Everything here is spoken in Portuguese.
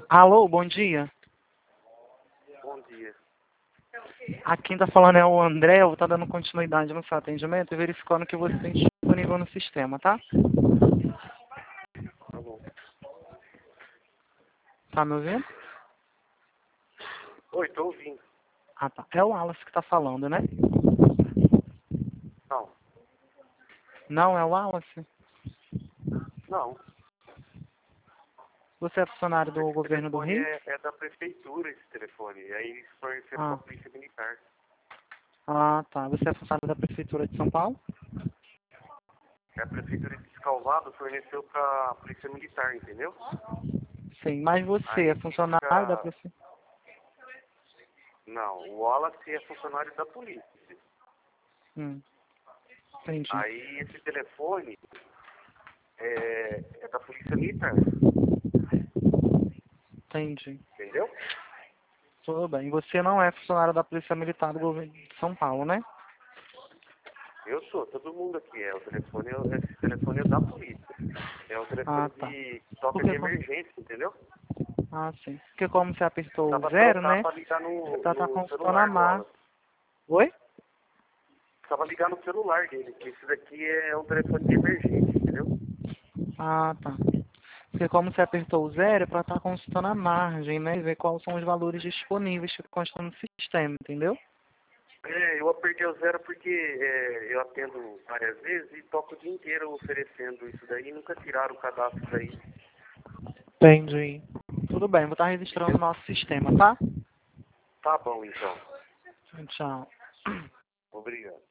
Alô, bom dia. Bom dia. Aqui quem tá falando é o André, eu vou estar dando continuidade no seu atendimento e verificando que você tem disponível no sistema, tá? Tá bom. Tá me ouvindo? Oi, tô ouvindo. Ah, tá. É o Wallace que tá falando, né? Não. Não, é o Wallace? Não. Você é funcionário do Esse governo do telefone Rio? é da prefeitura, esse telefone. E aí eles forneceram pra Ah, polícia militar. tá. Você é funcionário da Prefeitura de São Paulo? A prefeitura de Descalvado forneceu pra polícia militar, entendeu? Sim, mas você é Aí funcionário da fica... Prefeitura? Não, o Wallace é funcionário da polícia. Entendi. Aí esse telefone é da polícia militar, Entendi. entendeu? Tudo bem. Você não é funcionário da Polícia Militar do governo de São Paulo, né? Eu sou, todo mundo aqui é. Esse telefone é da polícia. É um Ah, telefone tá. de toca de Porque, emergência, entendeu? ah, sim. Porque como você apertou o Precisava zero, trocar né? para ligar Você tá no consultando a celular do mar. Wallace. Oi? Precisava ligar no celular dele, que esse daqui é um telefone de emergência, entendeu? Ah, tá. Porque como você apertou o zero, é para estar consultando a margem, né? E ver quais são os valores disponíveis que constam no sistema, entendeu? Eu apertei o zero porque eu atendo várias vezes e toco o dia inteiro oferecendo isso daí e nunca tiraram o cadastro daí. Entendi. Tudo bem, vou estar registrando no nosso sistema, tá? Tá bom, então. Tchau. Obrigado.